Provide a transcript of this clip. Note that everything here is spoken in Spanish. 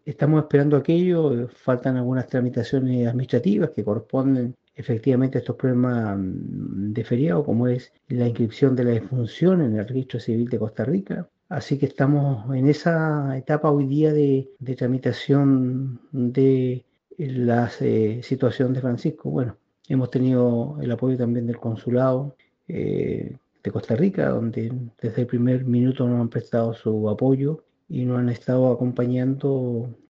estamos esperando aquello, faltan algunas tramitaciones administrativas que corresponden efectivamente a estos problemas de feriado, como es la inscripción de la defunción en el registro civil de Costa Rica. Así que estamos en esa etapa hoy día de tramitación de la situación de Francisco. Bueno, hemos tenido el apoyo también del consulado de Costa Rica, donde desde el primer minuto nos han prestado su apoyo y nos han estado acompañando